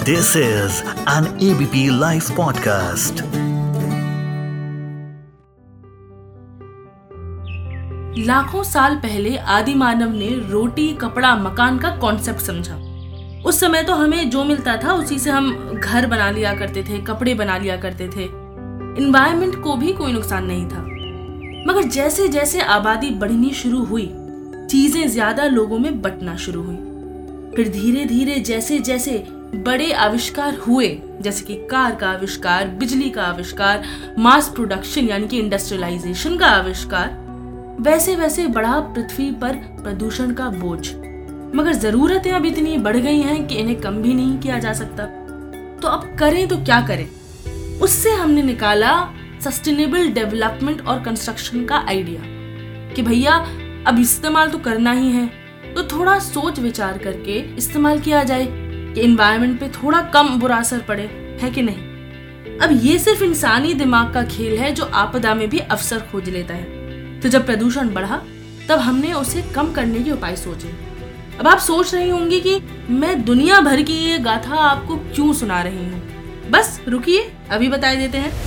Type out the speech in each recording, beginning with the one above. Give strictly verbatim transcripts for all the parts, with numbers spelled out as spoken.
This is an A B P Life podcast. लाखों साल पहले आदि मानव ने रोटी, कपड़ा, मकान का कॉन्सेप्ट समझा। उस समय तो हमें जो मिलता था उसी से हम घर बना लिया करते थे, कपड़े बना लिया करते थे। एनवायरनमेंट को भी कोई नुकसान नहीं था। मगर जैसे जैसे आबादी बढ़नी शुरू हुई, चीजें ज्यादा लोगों में बंटना शुरू हुई। फिर धीरे धीरे जैसे जैसे बड़े आविष्कार हुए, जैसे कि कार का आविष्कार, बिजली का आविष्कार, मास प्रोडक्शन यानी कि इंडस्ट्रियलाइजेशन का आविष्कार, वैसे वैसे बढ़ा पृथ्वी पर प्रदूषण का बोझ। मगर जरूरतें अब इतनी बढ़ गई हैं कि इन्हें कम भी नहीं किया जा सकता। तो अब करें तो क्या करें? उससे हमने निकाला सस्टेनेबल डेवलपमेंट और कंस्ट्रक्शन का आइडिया कि भैया अब इस्तेमाल तो करना ही है, तो थोड़ा सोच विचार करके इस्तेमाल किया जाए कि एनवायरनमेंट पे थोड़ा कम बुरा असर पड़े, है कि नहीं? अब ये सिर्फ इंसानी दिमाग का खेल है जो आपदा में भी अवसर खोज लेता है। तो जब प्रदूषण बढ़ा तब हमने उसे कम करने के उपाय सोचे। अब आप सोच रही होंगी कि मैं दुनिया भर की ये गाथा आपको क्यों सुना रही हूँ। बस रुकिए, अभी बता देते हैं।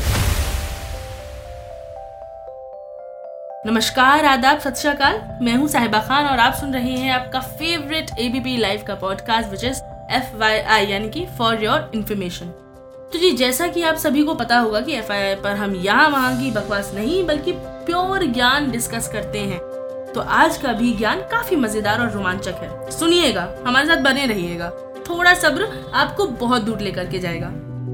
नमस्कार, आदाब, सत श्री अकाल। मैं हूँ साहिबा खान और आप सुन रहे हैं आपका फेवरेट एबीपी लाइव का podcast which is F Y I यानी कि फॉर योर इन्फॉर्मेशन। तो जी, जैसा कि आप सभी को पता होगा कि एफ आई आई पर हम यहाँ वहाँ की बकवास नहीं बल्कि प्योर ज्ञान डिस्कस करते हैं। तो आज का भी ज्ञान काफी मजेदार और रोमांचक है। सुनिएगा, हमारे साथ बने रहिएगा। थोड़ा सब्र आपको बहुत दूर लेकर के जाएगा।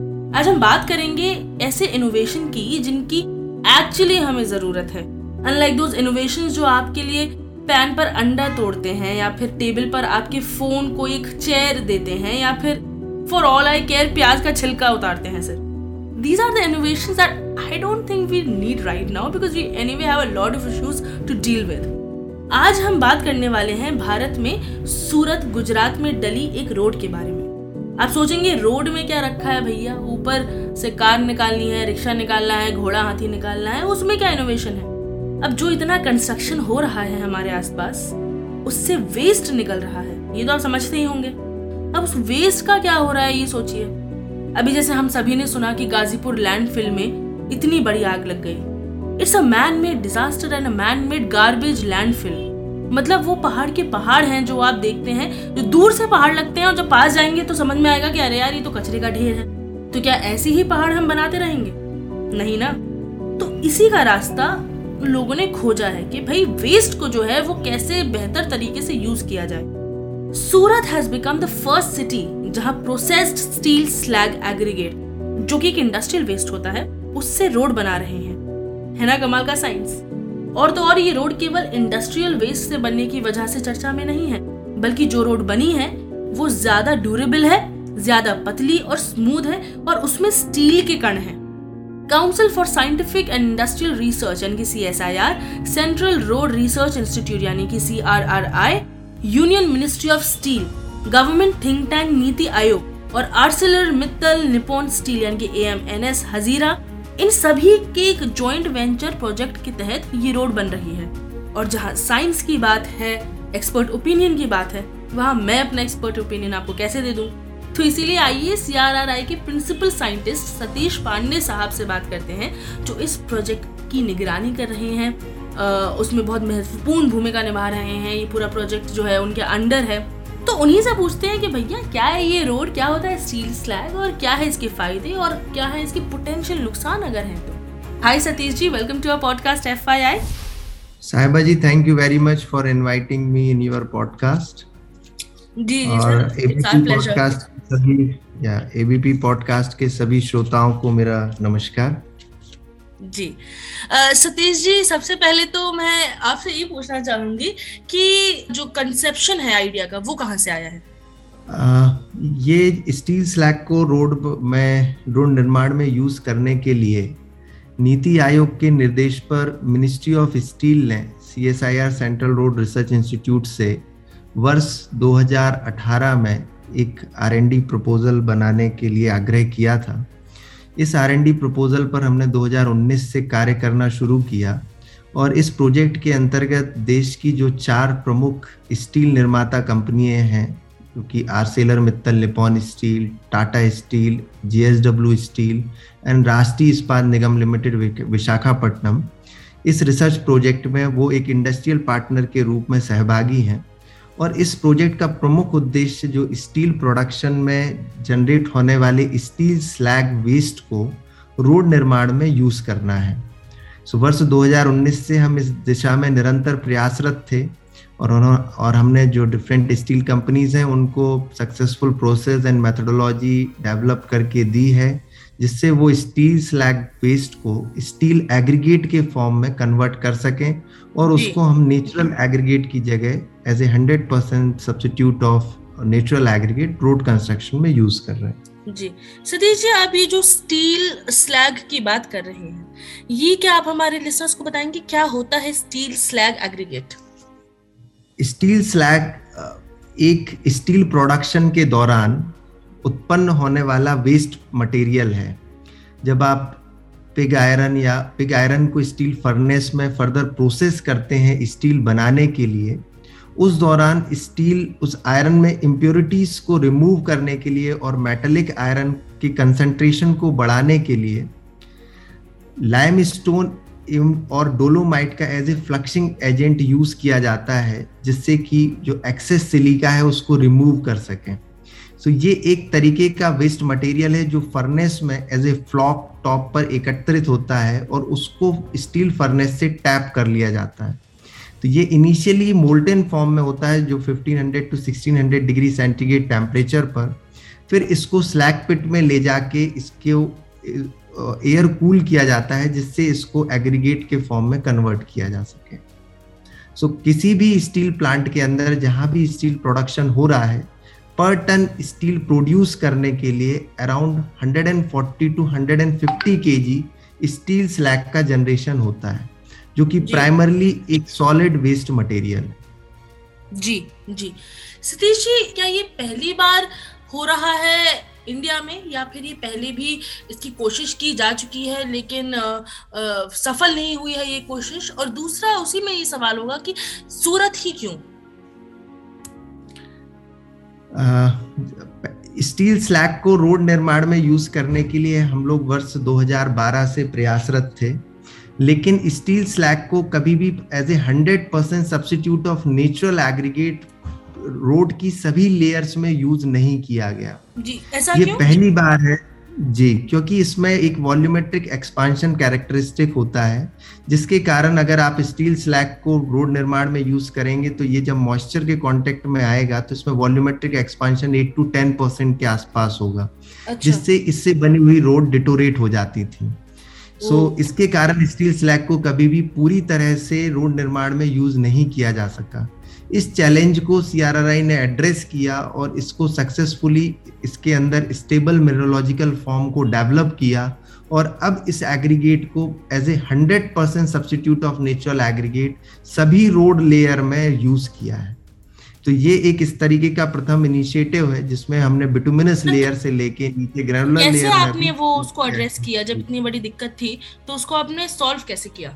आज हम बात करेंगे ऐसे इनोवेशन की जिनकी एक्चुअली हमें जरूरत है। अनलाइक दोज इनोवेशंस जो आपके लिए पैन पर अंडा तोड़ते हैं या फिर टेबल पर आपके फोन को एक चेयर देते हैं या फिर फॉर ऑल आई केयर प्याज का छिलका उतारते हैं sir. These are the innovations that I don't think we need right now because we anyway have a lot of issues to deal with. आज हम बात करने वाले हैं भारत में सूरत, गुजरात में डली एक रोड के बारे में। आप सोचेंगे रोड में क्या रखा है भैया, ऊपर से कार निकालनी है, रिक्शा निकालना है, घोड़ा हाथी निकालना है, उसमें क्या इनोवेशन है? अब जो इतना कंस्ट्रक्शन हो रहा है हमारे आसपास, उससे वेस्ट निकल रहा है, ये तो आप समझते ही होंगे। अब उस वेस्ट का क्या हो रहा है ये सोचिए। अभी जैसे हम सभी ने सुना कि गाजीपुर लैंडफिल में इतनी बड़ी आग लग गई। It's a man made disaster and a man made garbage landfill. मतलब वो पहाड़ के पहाड़ हैं जो आप देखते हैं, जो दूर से पहाड़ लगते हैं और जब पास जाएंगे तो समझ में आएगा कि अरे यार ये तो कचरे का ढेर है। तो क्या ऐसे ही पहाड़ हम बनाते रहेंगे? नहीं ना। तो इसी का रास्ता लोगों ने खोजा है कि भाई वेस्ट को जो है वो कैसे बेहतर तरीके से यूज किया जाए। Surat has become the first city जहां प्रोसेस्ड स्टील स्लैग एग्रीगेट, जो कि एक इंडस्ट्रियल वेस्ट होता है, उससे रोड बना रहे हैं। है ना कमाल का साइंस। और तो और ये रोड केवल इंडस्ट्रियल वेस्ट से बनने की वजह से चर्चा में नहीं है, बल्कि जो रोड बनी है वो ज्यादा ड्यूरेबल है, ज्यादा पतली और स्मूथ है और उसमें स्टील के कण हैं। Council for scientific and industrial research यानी कि C S I R, central road research institute यानी कि C R R I, union ministry of steel, government think tank NITI Aayog और आर्सेलर मित्तल निप्पॉन स्टील यानी कि A M N S Hazira, इन सभी के एक जॉइंट वेंचर प्रोजेक्ट के तहत ये रोड बन रही है। और जहां साइंस की बात है, एक्सपर्ट ओपिनियन की बात है, वहां मैं अपना एक्सपर्ट ओपिनियन आपको कैसे दे दूं? तो इसीलिए आइए सी आर आर आई के प्रिंसिपल साइंटिस्ट सतीश पांडे साहब से बात करते हैं, जो इस प्रोजेक्ट की निगरानी कर रहे हैं, आ, उसमें बहुत महत्वपूर्ण भूमिका निभा रहे हैं। ये पूरा प्रोजेक्ट जो है उनके अंडर है। तो उन्हीं से पूछते हैं कि भैया क्या है ये रोड, क्या होता है स्टील स्लैग और क्या है इसके फायदे और क्या है इसकी पोटेंशियल नुकसान अगर है तो। Hi Satish ji, welcome to our podcast F I I. Sahiba ji, thank you very much for inviting me in your podcast. जी जी और सर, एबीपी पॉडकास्ट सभी या एबीपी पॉडकास्ट के सभी श्रोताओं को मेरा नमस्कार। जी uh, सतीश जी, सबसे पहले तो मैं आपसे ये पूछना चाहूंगी कि जो कंसेप्शन है आइडिया का वो कहाँ से आया है? आ, ये स्टील स्लैग को रोड में रोड निर्माण में यूज करने के लिए नीति आयोग के निर्देश पर मिनिस्ट्री ऑफ स्टील ने C S I R central road research institute से वर्ष दो हज़ार अठारह में एक आर एन डी प्रपोजल बनाने के लिए आग्रह किया था। इस आर एन डी प्रपोजल पर हमने दो हज़ार उन्नीस से कार्य करना शुरू किया और इस प्रोजेक्ट के अंतर्गत देश की जो चार प्रमुख स्टील निर्माता कंपनियां हैं क्योंकि Arcelor Mittal Nippon steel, Tata steel, JSW steel and Rashtriya Ispat Nigam limited Visakhapatnam इस रिसर्च प्रोजेक्ट में वो एक इंडस्ट्रियल पार्टनर के रूप में सहभागी हैं। और इस प्रोजेक्ट का प्रमुख उद्देश्य जो स्टील प्रोडक्शन में जनरेट होने वाले स्टील स्लैग वेस्ट को रोड निर्माण में यूज करना है। सो वर्ष दो हज़ार उन्नीस से हम इस दिशा में निरंतर प्रयासरत थे और और हमने जो डिफरेंट स्टील कंपनीज हैं उनको successful process and methodology develop करके दी है, जिससे वो स्टील स्लैग वेस्ट को स्टील एग्रीगेट के फॉर्म में कन्वर्ट कर सकें और उसको हम नेचुरल एग्रीगेट की जगह as a hundred percent substitute of natural aggregate road construction में यूज कर रहे हैं। जी सतीश जी, आप ये जो स्टील स्लैग की बात कर रहे हैं, ये क्या आप हमारे लिसनर्स को बताएंगे क्या होता है steel slag aggregate? Steel slag एक स्टील प्रोडक्शन के दौरान उत्पन्न होने वाला वेस्ट मटेरियल है। जब आप पिग आयरन या पिग आयरन को स्टील फर्नेस में फर्दर प्रोसेस करते हैं स्टील बनाने के लिए, उस दौरान स्टील उस आयरन में इम्प्योरिटीज को रिमूव करने के लिए और मेटालिक आयरन की कंसंट्रेशन को बढ़ाने के लिए लाइमस्टोन और डोलोमाइट का as a fluxing agent use किया जाता है, जिससे कि जो एक्सेस सिलिका है उसको रिमूव कर सकें। सो so, ये एक तरीके का वेस्ट मटेरियल है जो फर्नेस में एज ए फ्लॉक टॉप पर एकत्रित होता है और उसको स्टील फर्नेस से टैप कर लिया जाता है। तो ये इनिशियली मोल्टेन फॉर्म में होता है जो fifteen hundred to sixteen hundred degree centigrade temperature पर, फिर इसको स्लैग पिट में ले जाके इसके एयर कूल किया जाता है, जिससे इसको एग्रीगेट के फॉर्म में कन्वर्ट किया जा सके। सो so, किसी भी स्टील प्लांट के अंदर जहां भी स्टील प्रोडक्शन हो रहा है, पर टन स्टील प्रोड्यूस करने के लिए around one forty to one fifty KG steel slag का जनरेशन होता है, जो कि प्राइमरली एक सॉलिड वेस्ट मटेरियल है। जी जी सतीश जी, क्या ये पहली बार हो रहा है इंडिया में, या फिर ये पहले भी इसकी कोशिश की जा चुकी है लेकिन आ, आ, सफल नहीं हुई है ये कोशिश? और दूसरा उसी में ये सवाल होगा कि सूरत ही क्यों? स्टील स्लैग को रोड निर्माण में यूज करने के लिए हम लोग वर्ष दो हज़ार बारह से प्रयासरत थे, लेकिन स्टील स्लैग को कभी भी as a hundred percent substitute of natural aggregate road की सभी लेयर्स में यूज नहीं किया गया। जी, ऐसा ये क्यों? पहली बार है जी, क्योंकि इसमें एक वॉल्यूमेट्रिक एक्सपांशन कैरेक्टरिस्टिक होता है, जिसके कारण अगर आप स्टील स्लैग को रोड निर्माण में यूज करेंगे तो ये जब मॉइस्चर के कांटेक्ट में आएगा तो इसमें volumetric expansion eight to ten percent के आसपास होगा। अच्छा। जिससे इससे बनी हुई रोड डिटोरेट हो जाती थी। सो so, इसके कारण स्टील स्लैग को कभी भी पूरी तरह से रोड निर्माण में यूज नहीं किया जा सका। इस चैलेंज को सीआरआरआई ने एड्रेस किया और इसको सक्सेसफुली इसके अंदर स्टेबल मिनरलोजिकल फॉर्म को डेवलप किया और अब इस एग्रीगेट को as a hundred percent substitute of natural aggregate सभी रोड लेयर में यूज किया है। तो ये एक इस तरीके का प्रथम इनिशिएटिव है जिसमें हमने बिटुमिनस लेयर से लेके नीचे ग्रेनुलर लेयर कैसे आपने वो उसको एड्रेस किया? जब इतनी बड़ी दिक्कत थी तो उसको आपने सॉल्व कैसे किया?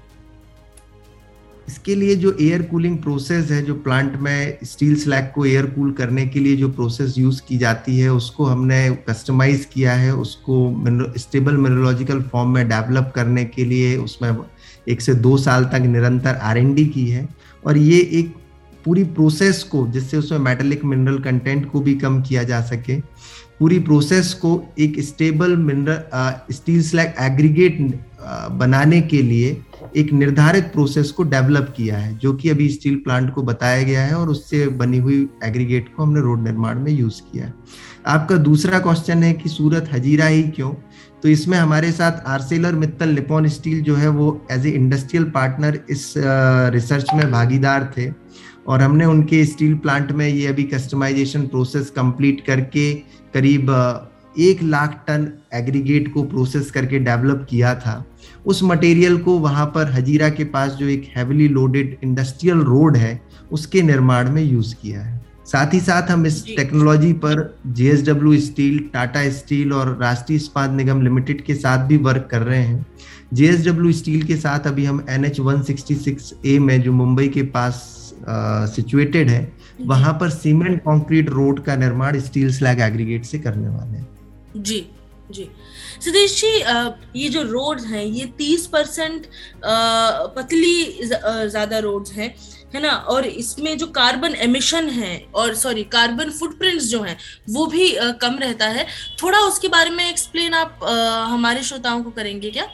इसके लिए जो एयर कूलिंग प्रोसेस है, जो प्लांट में स्टील स्लैग को एयर कूल करने के लिए जो प्रोसेस यूज की जाती है, उसको हमने कस्टमाइज किया है। उसको स्टेबल मिनरलॉजिकल फॉर्म में डेवलप करने के लिए उसमें एक से दो साल तक निरंतर आर एन डी की है और ये एक पूरी प्रोसेस को, जिससे उसमें मेटालिक मिनरल कंटेंट को भी कम किया जा सके, पूरी प्रोसेस को एक stable mineral steel slag aggregate बनाने के लिए एक निर्धारित प्रोसेस को डेवलप किया है, जो कि अभी स्टील प्लांट को बताया गया है और उससे बनी हुई एग्रीगेट को हमने रोड निर्माण में यूज किया है। आपका दूसरा क्वेश्चन है कि सूरत हजीरा ही क्यों? तो इसमें हमारे साथ आर्सेलर मित्तल निपॉन स्टील जो है वो एज ए इंडस्ट्रियल पार्टनर इस रिसर्च में भागीदार थे और हमने उनके स्टील प्लांट में ये अभी कस्टमाइजेशन प्रोसेस कंप्लीट करके करीब एक लाख टन एग्रीगेट को प्रोसेस करके डेवलप किया था। उस मटेरियल को वहां पर हजीरा के पास जो एक हेविली लोडेड इंडस्ट्रियल रोड है उसके निर्माण में यूज किया है। साथ ही साथ हम इस टेक्नोलॉजी पर जेएसडब्ल्यू स्टील, टाटा स्टील और राष्ट्रीय इस्पात निगम लिमिटेड के साथ भी वर्क कर रहे हैं। जेएसडब्ल्यू स्टील के साथ अभी हम N H one sixty six A में, जो मुंबई के पास सिचुएटेड uh, है, वहां पर सीमेंट कंक्रीट रोड का निर्माण स्टील स्लैग एग्रीगेट से करने वाले हैं। जी जी सिद्धेश जी, ये जो रोड्स हैं ये तीस परसेंट पतली ज्यादा रोड्स हैं, है ना, और इसमें जो कार्बन एमिशन है और सॉरी कार्बन फुटप्रिंट्स जो हैं वो भी आ, कम रहता है। थोड़ा उसके बारे में एक्सप्लेन आप आ, हमारे श्रोताओं को करेंगे क्या?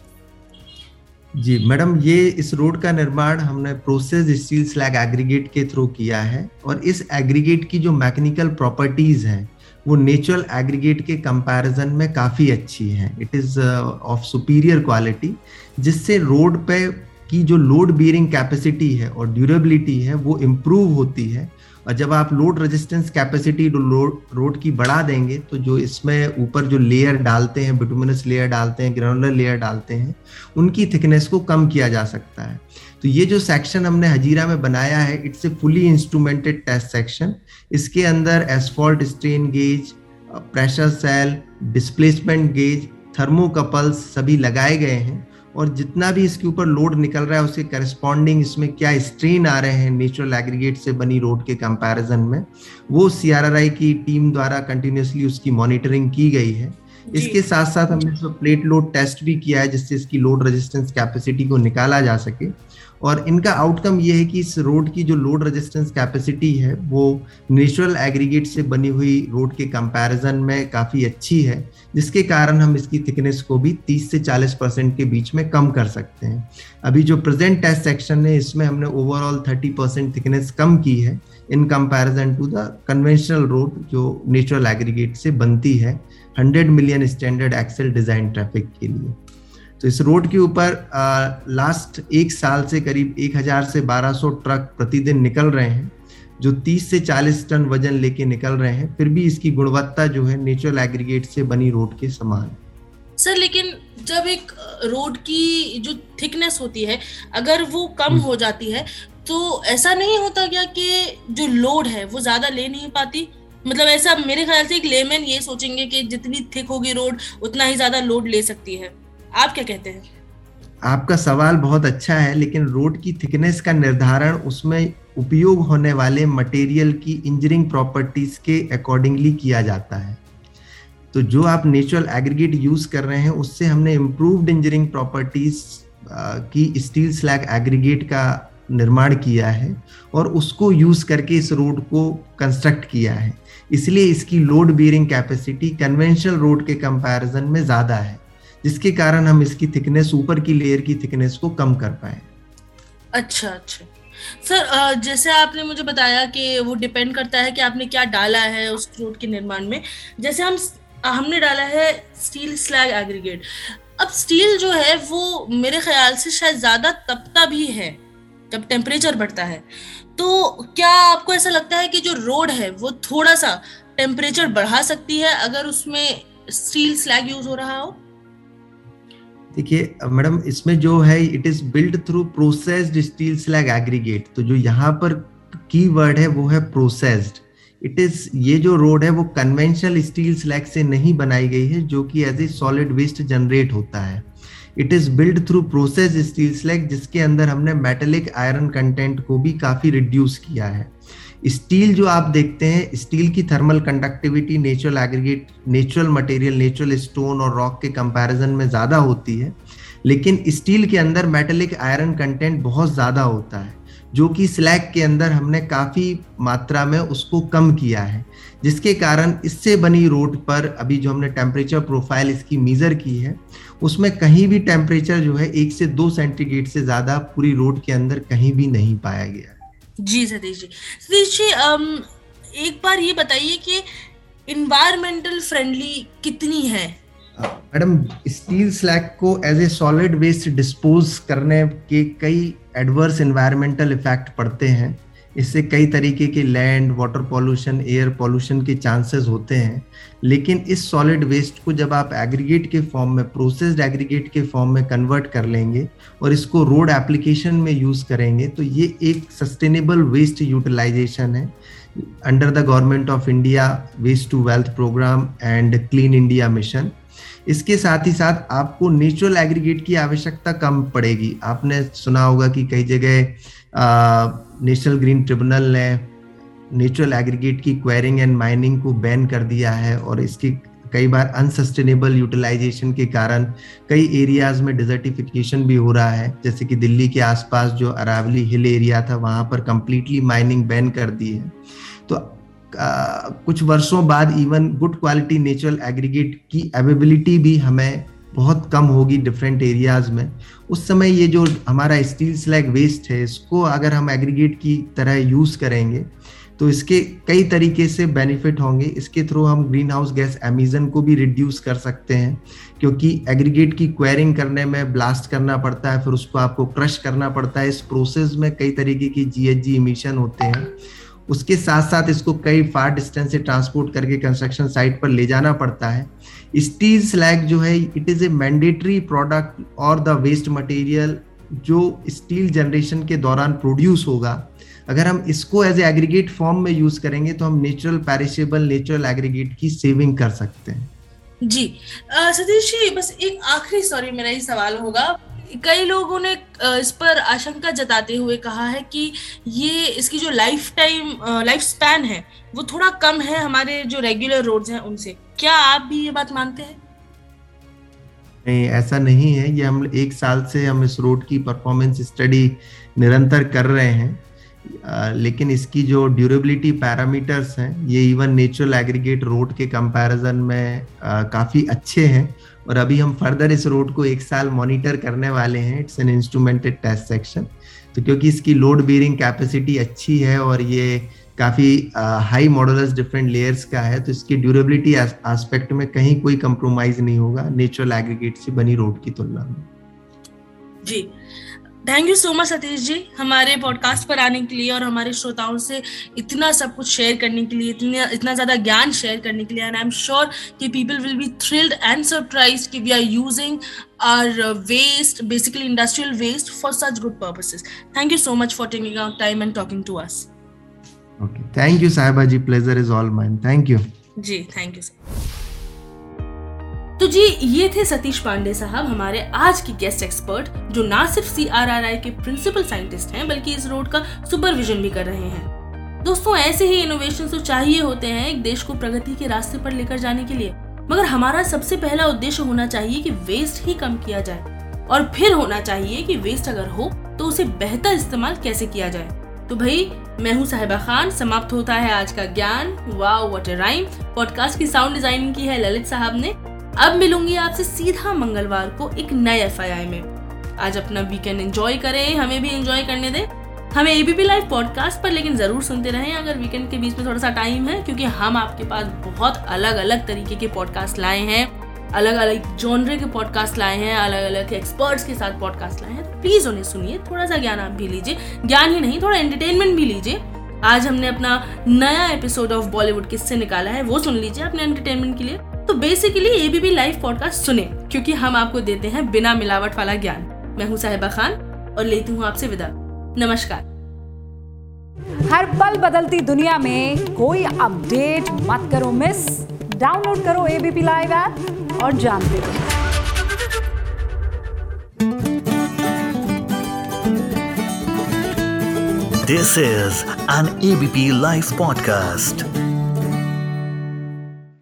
जी मैडम, ये इस रोड का निर्माण हमने प्रोसेस स्टील स्लैग एग्रीगेट के थ्रू किया है और इस एग्रीगेट की जो मैकेनिकल प्रॉपर्टीज हैं वो नेचुरल एग्रीगेट के कंपैरिजन में काफ़ी अच्छी है। It is of superior quality, जिससे रोड पे की जो लोड बियरिंग कैपेसिटी है और ड्यूरेबिलिटी है वो इम्प्रूव होती है। और जब आप load resistance capacity load road की बढ़ा देंगे तो जो इसमें ऊपर जो लेयर डालते हैं, बिटुमिनस लेयर डालते हैं, ग्रानुलर लेयर डालते हैं, उनकी थिकनेस को कम किया जा सकता है। तो ये जो सेक्शन हमने हजीरा में बनाया है, it's a fully instrumented test section. इसके अंदर asphalt strain gauge, pressure cell, displacement gauge, thermocouples सभी लगाए गए हैं और जितना भी इसके ऊपर लोड निकल रहा है उसके करस्पॉन्डिंग इसमें क्या स्ट्रेन आ रहे हैं नेचुरल एग्रीगेट से बनी रोड के कंपैरिजन में, वो सीआरआरआई की टीम द्वारा कंटिन्यूसली उसकी मॉनिटरिंग की गई है। इसके साथ साथ हमने इसमें प्लेट लोड टेस्ट भी किया है जिससे इसकी लोड रेजिस्टेंस कैपेसिटी को निकाला जा सके। और इनका आउटकम ये है कि इस रोड की जो लोड रेजिस्टेंस कैपेसिटी है वो नेचुरल एग्रीगेट से बनी हुई रोड के कंपैरिजन में काफ़ी अच्छी है, जिसके कारण हम इसकी थिकनेस को भी तीस से चालीस परसेंट के बीच में कम कर सकते हैं। अभी जो प्रेजेंट टेस्ट सेक्शन है इसमें हमने ओवरऑल तीस परसेंट थिकनेस कम की है in comparison to the conventional road जो नेचुरल एग्रीगेट से बनती है hundred million standard axle design traffic के लिए। तो इस रोड के ऊपर लास्ट एक साल से करीब एक हज़ार से बारह सौ ट्रक प्रतिदिन निकल रहे हैं जो तीस से चालीस टन वजन लेके निकल रहे हैं। फिर भी इसकी गुणवत्ता जो है नेचुरल एग्रीगेट से बनी रोड के समान। सर लेकिन जब एक रोड की जो थिकनेस होती है अगर वो कम हो जाती है तो ऐसा नहीं होता क्या कि जो लोड है वो ज्यादा ले नहीं पाती? मतलब ऐसा मेरे ख्याल से एक लेमैन ये सोचेंगे कि जितनी थिक होगी रोड उतना ही ज्यादा लोड ले सकती है। आप क्या कहते हैं? आपका सवाल बहुत अच्छा है, लेकिन रोड की थिकनेस का निर्धारण उसमें उपयोग होने वाले मटेरियल की इंजीनियरिंग प्रॉपर्टीज के अकॉर्डिंगली किया जाता है। तो जो आप नेचुरल एग्रीगेट यूज कर रहे हैं उससे हमने इम्प्रूव्ड इंजीनियरिंग प्रॉपर्टीज की स्टील स्लैग एग्रीगेट का निर्माण किया है और उसको यूज करके इस रोड को कंस्ट्रक्ट किया है। इसलिए इसकी load bearing capacity conventional road के कंपैरिजन में ज्यादा है, जिसके कारण हम इसकी थिकनेस, ऊपर की लेयर की थिकनेस को कम कर पाए। अच्छा अच्छा सर, जैसे आपने मुझे बताया कि वो डिपेंड करता है कि आपने क्या डाला है उस रोड के निर्माण में। जैसे हम हमने डाला है स्टील स्लैग एग्रीगेट। अब स्टील जो है वो मेरे ख्याल से शायद ज्यादा तपता भी है जब टेम्परेचर बढ़ता है। तो क्या आपको ऐसा लगता है कि जो रोड है वो थोड़ा सा टेम्परेचर बढ़ा सकती है अगर उसमें स्टील स्लैग यूज हो रहा हो? देखिए मैडम, इसमें जो है it is build through processed steel slag aggregate. तो जो यहाँ पर की वर्ड है वो है प्रोसेस्ड। इट इज ये जो रोड है वो कन्वेंशनल स्टील स्लैग से नहीं बनाई गई है जो कि as a solid waste generate होता है। It is build through processed steel slag, जिसके अंदर हमने मेटेलिक आयरन कंटेंट को भी काफी रिड्यूस किया है। स्टील जो आप देखते हैं, स्टील की thermal conductivity natural aggregate, natural material, natural stone और रॉक के कंपैरिजन में ज़्यादा होती है, लेकिन स्टील के अंदर मेटेलिक आयरन कंटेंट बहुत ज़्यादा होता है जो कि स्लैग के अंदर हमने काफ़ी मात्रा में उसको कम किया है, जिसके कारण इससे बनी रोड पर अभी जो हमने टेम्परेचर प्रोफाइल इसकी मेजर की है उसमें कहीं भी टेम्परेचर जो है एक से दो सेंटीग्रेड से ज़्यादा पूरी रोड के अंदर कहीं भी नहीं पाया गया। जी सतीश जी, सतीश जी एक बार ये बताइए कि इन्वायरमेंटल फ्रेंडली कितनी है? मैडम, स्टील स्लैग को as a solid waste dispose करने के कई एडवर्स एनवायरमेंटल इफेक्ट पड़ते हैं। इससे कई तरीके के land, water pollution, air pollution के चांसेस होते हैं, लेकिन इस सॉलिड वेस्ट को जब आप एग्रीगेट के फॉर्म में, प्रोसेस्ड एग्रीगेट के फॉर्म में कन्वर्ट कर लेंगे और इसको रोड एप्लीकेशन में यूज करेंगे तो ये एक सस्टेनेबल वेस्ट यूटिलाइजेशन है under the government of India waste to wealth programme and clean India mission. इसके साथ ही साथ आपको नेचुरल एग्रीगेट की आवश्यकता कम पड़ेगी। आपने सुना होगा कि कई जगह नेशनल ग्रीन ट्रिब्यूनल ने नेचुरल एग्रीगेट की क्वेरिंग एंड माइनिंग को बैन कर दिया है और इसकी कई बार अनसस्टेनेबल यूटिलाइजेशन के कारण कई एरियाज में डिजर्टिफिकेशन भी हो रहा है। जैसे कि दिल्ली के आसपास जो अरावली हिल एरिया था वहां पर कंप्लीटली माइनिंग बैन कर दी है। तो आ, कुछ वर्षों बाद even good quality natural aggregate की अवेलेबिलिटी भी हमें बहुत कम होगी डिफरेंट एरियाज में। उस समय ये जो हमारा स्टील स्लैग वेस्ट है इसको अगर हम एग्रीगेट की तरह यूज करेंगे तो इसके कई तरीके से बेनिफिट होंगे। इसके थ्रू हम ग्रीन हाउस गैस एमिशन को भी रिड्यूस कर सकते हैं, क्योंकि एग्रीगेट की क्वेरिंग करने में ब्लास्ट करना पड़ता है, फिर उसको आपको क्रश करना पड़ता है। इस प्रोसेस में कई तरीके की जीएचजी इमिशन होते हैं। उसके साथ साथ इसको कई फार डिस्टेंस से ट्रांसपोर्ट करके कंस्ट्रक्शन साइट पर ले जाना पड़ता है। स्टील स्लैग जो है it is a mandatory product और द वेस्ट मटेरियल जो स्टील जनरेशन के दौरान प्रोड्यूस होगा। अगर हम इसको एज ए एग्रीगेट फॉर्म में यूज करेंगे तो हम नेचुरल पेरिशेबल नेचुरल एग्रीगेट की सेविंग कर सकते हैं। जी सतीश जी, बस एक आखिरी सॉरी मेरा ही सवाल होगा। कई लोगों ने इस पर आशंका जताते हुए कहा है कि ये इसकी जो लाइफ टाइम लाइफ स्पैन है वो थोड़ा कम है हमारे जो रेगुलर रोड्स हैं उनसे। क्या आप भी ये बात मानते हैं? नहीं, ऐसा नहीं है। ये हम एक साल से हम इस रोड की परफॉर्मेंस स्टडी निरंतर कर रहे हैं, आ, लेकिन इसकी जो ड्यूरेबिलिटी पैरामीटर्स हैं ये इवन नेचुरल एग्रीगेट रोड के कंपैरिजन में आ, काफी अच्छे हैं। और अभी हम फर्दर इस रोड को एक साल मॉनिटर करने वाले हैं। It's an instrumented test section. तो क्योंकि इसकी लोड बेयरिंग कैपेसिटी अच्छी है और ये काफी हाई मॉडुलस डिफरेंट लेयर्स का है, तो इसकी ड्यूरेबिलिटी एस्पेक्ट में कहीं कोई कंप्रोमाइज नहीं होगा नेचुरल एग्रीगेट से बनी रोड की तुलना में। जी, thank you so much Satish ji हमारे पॉडकास्ट पर आने के लिए और हमारे श्रोताओं से इतना सब कुछ शेयर करने के लिए, इतना इतना ज्यादा ज्ञान शेयर करने के लिए। एंड आई एम श्योर कि people will be thrilled and surprised कि we are using our waste, basically industrial waste, for such good purposes. Thank you so much for taking out time and talking to us. Okay, thank you Sahiba ji, pleasure is all mine. Thank you जी, thank you sir. तो जी ये थे सतीश पांडे साहब, हमारे आज की guest expert, जो ना सिर्फ सी आर आर आई के प्रिंसिपल साइंटिस्ट हैं बल्कि इस रोड का सुपरविजन भी कर रहे हैं। दोस्तों, ऐसे ही इनोवेशन तो चाहिए होते हैं एक देश को प्रगति के रास्ते पर लेकर जाने के लिए, मगर हमारा सबसे पहला उद्देश्य होना चाहिए कि वेस्ट ही कम किया जाए और फिर होना चाहिए कि वेस्ट अगर हो तो उसे बेहतर इस्तेमाल कैसे किया जाए। तो भाई, मैं हूँ साहिबा खान, समाप्त होता है आज का ज्ञान। Wow what a rhyme. Podcast की साउंड डिजाइनिंग की है ललित साहब ने। अब मिलूंगी आपसे सीधा मंगलवार को एक नए एफ आई आई में। आज अपना वीकेंड एंजॉय करें, हमें भी एंजॉय करने दें। हमें A B P live podcast पर लेकिन जरूर सुनते रहें अगर वीकेंड के बीच में थोड़ा सा टाइम है, क्योंकि हम आपके पास बहुत अलग अलग तरीके के पॉडकास्ट लाए हैं, अलग अलग जॉनरे के पॉडकास्ट लाए हैं, अलग अलग एक्सपर्ट्स के साथ पॉडकास्ट लाए हैं। तो प्लीज उन्हें सुनिए, थोड़ा सा ज्ञान आप भी लीजिए, ज्ञान ही नहीं थोड़ा एंटरटेनमेंट भी लीजिए। आज हमने अपना नया एपिसोड ऑफ बॉलीवुड किससे निकाला है, वो सुन लीजिए अपने एंटरटेनमेंट के लिए। तो basically A B P live podcast सुने, क्योंकि हम आपको देते हैं बिना मिलावट वाला ज्ञान। मैं हूँ साहिबा खान और लेती हूँ आपसे विदा। नमस्कार। हर पल बदलती दुनिया में कोई अपडेट मत करो मिस। डाउनलोड करो A B P live app और जानते रहो। This is an A B P Live podcast.